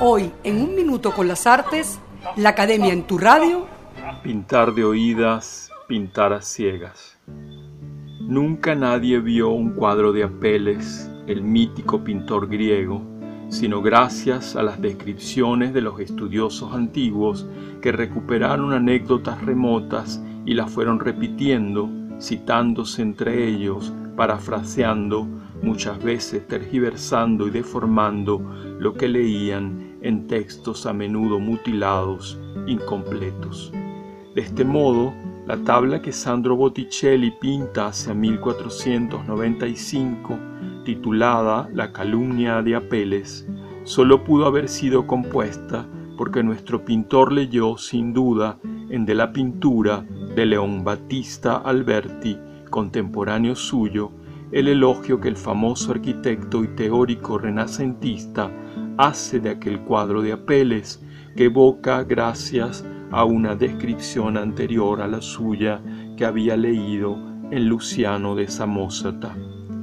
Hoy, en Un Minuto con las Artes, la Academia en tu radio. Pintar de oídas, pintar a ciegas. Nunca nadie vio un cuadro de Apeles, el mítico pintor griego, sino gracias a las descripciones de los estudiosos antiguos que recuperaron anécdotas remotas y las fueron repitiendo, citándose entre ellos, parafraseando, muchas veces tergiversando y deformando lo que leían en textos a menudo mutilados, incompletos. De este modo, la tabla que Sandro Botticelli pinta hacia 1495, titulada La calumnia de Apeles, solo pudo haber sido compuesta porque nuestro pintor leyó sin duda en De la pintura de Leon Battista Alberti, contemporáneo suyo, el elogio que el famoso arquitecto y teórico renacentista hace de aquel cuadro de Apeles, que evoca gracias a una descripción anterior a la suya que había leído en Luciano de Samosata.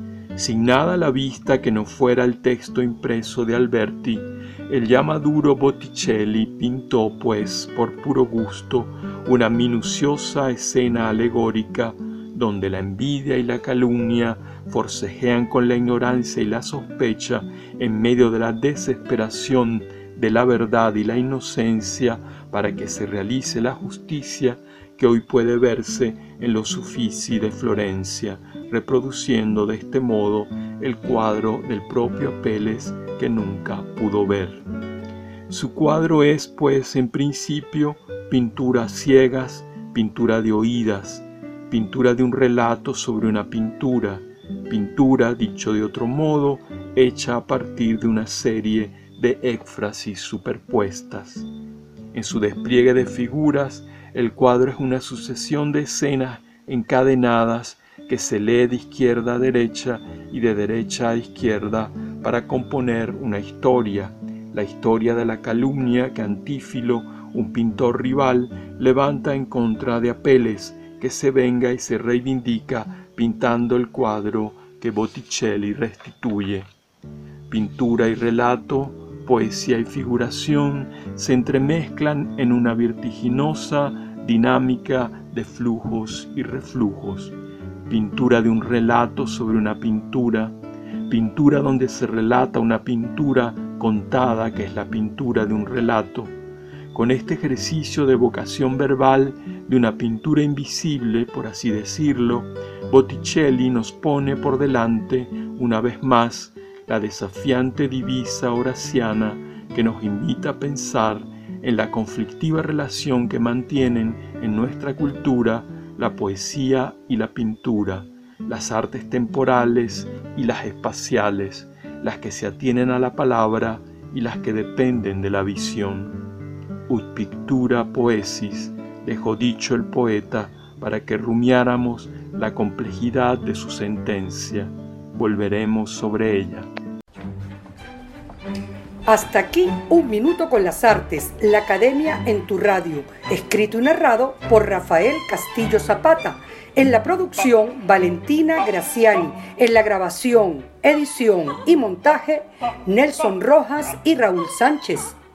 Sin nada a la vista que no fuera el texto impreso de Alberti, el ya maduro Botticelli pintó, pues, por puro gusto, una minuciosa escena alegórica donde la envidia y la calumnia forcejean con la ignorancia y la sospecha en medio de la desesperación de la verdad y la inocencia para que se realice la justicia que hoy puede verse en los Uffizi de Florencia, reproduciendo de este modo el cuadro del propio Apeles que nunca pudo ver. Su cuadro es, pues, en principio, pintura a ciegas, pintura de oídas, pintura de un relato sobre una pintura, pintura, dicho de otro modo, hecha a partir de una serie de éfrasis superpuestas. En su despliegue de figuras, el cuadro es una sucesión de escenas encadenadas que se lee de izquierda a derecha y de derecha a izquierda para componer una historia, la historia de la calumnia que Antífilo, un pintor rival, levanta en contra de Apeles, que se venga y se reivindica pintando el cuadro que Botticelli restituye. Pintura y relato, poesía y figuración se entremezclan en una vertiginosa dinámica de flujos y reflujos. Pintura de un relato sobre una pintura, pintura donde se relata una pintura contada que es la pintura de un relato. Con este ejercicio de evocación verbal de una pintura invisible, por así decirlo, Botticelli nos pone por delante, una vez más, la desafiante divisa horaciana que nos invita a pensar en la conflictiva relación que mantienen en nuestra cultura la poesía y la pintura, las artes temporales y las espaciales, las que se atienen a la palabra y las que dependen de la visión. Ut pictura poesis, dejó dicho el poeta para que rumiáramos la complejidad de su sentencia. Volveremos sobre ella. Hasta aquí Un Minuto con las Artes, la Academia en tu radio, escrito y narrado por Rafael Castillo Zapata. En la producción, Valentina Graciani. En la grabación, edición y montaje, Nelson Rojas y Raúl Sánchez.